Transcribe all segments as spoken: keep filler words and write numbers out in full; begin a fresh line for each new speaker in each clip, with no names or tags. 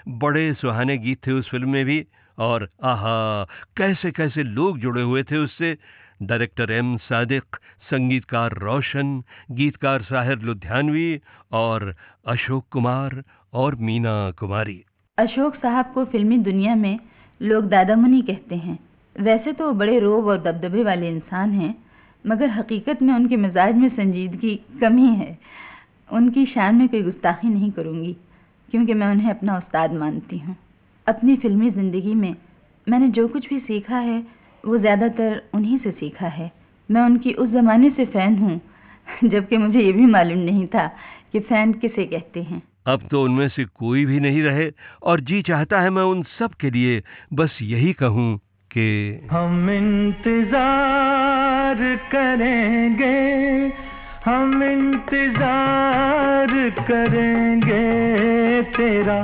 बड़े सुहाने गीत थे उस फिल्म में भी। और आहा, कैसे कैसे लोग जुड़े हुए थे उससे। डायरेक्टर एम सादिक, संगीतकार रोशन, गीतकार साहिर लुधियानवी और अशोक कुमार और मीना कुमारी।
अशोक साहब को फिल्मी दुनिया में लोग दादा मुनि कहते हैं। वैसे तो वो बड़े रोब और दबदबे वाले इंसान हैं, मगर हकीकत में उनके मिजाज में संजीदगी कमी है। उनकी शान में कोई गुस्ताखी नहीं करूंगी, क्योंकि मैं उन्हें अपना उस्ताद मानती हूँ। अपनी फिल्मी ज़िंदगी में मैंने जो कुछ भी सीखा है वो ज़्यादातर उन्हीं से सीखा है। मैं उनकी उस ज़माने से फ़ैन हूँ जबकि मुझे ये भी मालूम नहीं था कि फ़ैन किसे कहते हैं।
अब तो उनमें से कोई भी नहीं रहे और जी चाहता है मैं उन सब के लिए बस यही कहूँ कि
हम इंतजार करेंगे, हम इंतजार करेंगे तेरा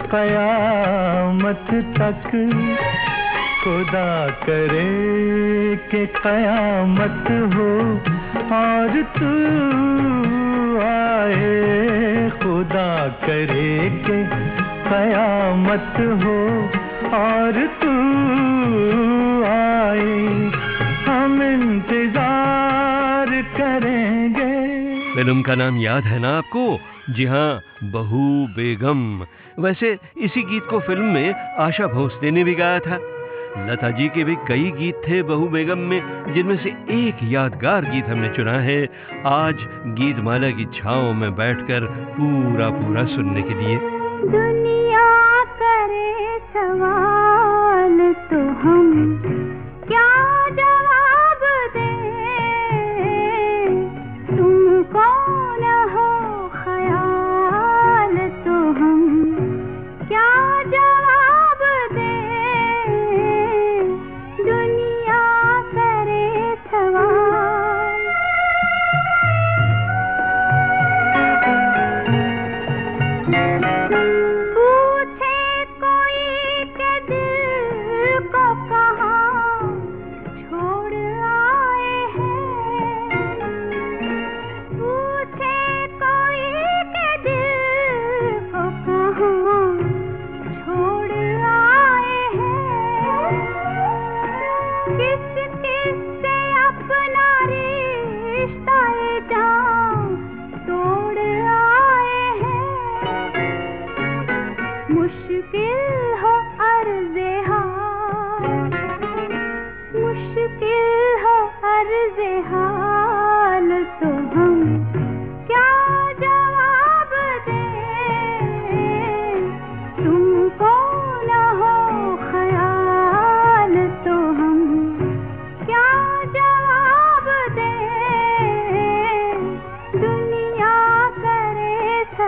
कयामत तक। खुदा करे कि कयामत हो और तू आए, खुदा करे कि कयामत हो और तू आए, हम इंतजार करेंगे।
फिल्म का नाम याद है ना आपको? जी हाँ, बहू बेगम। वैसे इसी गीत को फिल्म में आशा भोसले ने भी गाया था। लता जी के भी कई गीत थे बहू बेगम में, जिनमें से एक यादगार गीत हमने चुना है आज गीतमाला की छांव में बैठकर पूरा पूरा सुनने के लिए।
दुनिया करे सवाल तो हम क्या जवाब दें, तुम कौन हो ख्याल तो हम क्या जवाब दें, दुनिया करे सवाल। पूछे कोई के दिल को कहाँ छोड़ आए हैं, पूछे कोई के दिल को कहाँ छोड़ आए हैं, किस किस से अपना रिश्ता जान तोड़ आए हैं। मुश्किल हो अर्ज़े हाल, मुश्किल हो अर्ज़े हाल तो हम क्या जवाब दें, तुम कौन हो ख्याल तो हम क्या जवाब दें, दुनिया करे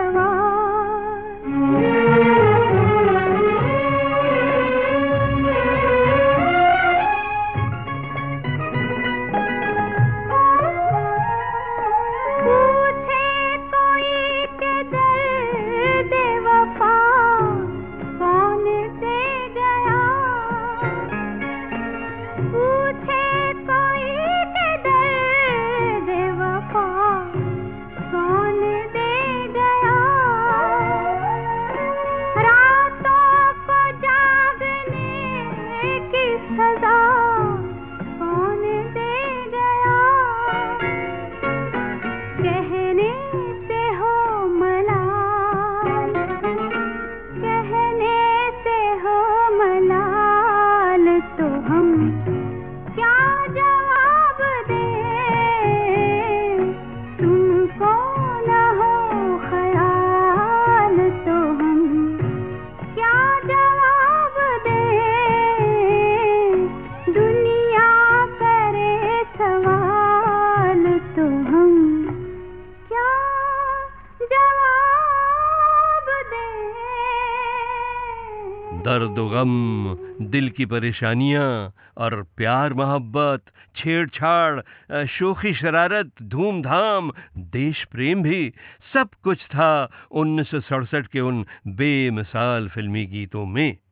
पूछे कोई के दर्द वफा कौन दे गया, पूछे कोई के दर्द वफा कौन दे गया, रातों को जागने की सजा कौन दे गया, कहने से हो मलाल, कहने से हो मलाल तो हम क्या जवाब दें, तुम कौन हो ख्याल तो हम क्या जवाब दें, दुनिया करे सवाल तो हम क्या जवाब दें।
दर्द गम, दिल की परेशानियां और प्यार मोहब्बत, छेड़छाड़, शोखी शरारत, धूमधाम, देश प्रेम भी सब कुछ था उन्नीस सौ सड़सठ के उन बेमिसाल फिल्मी गीतों में।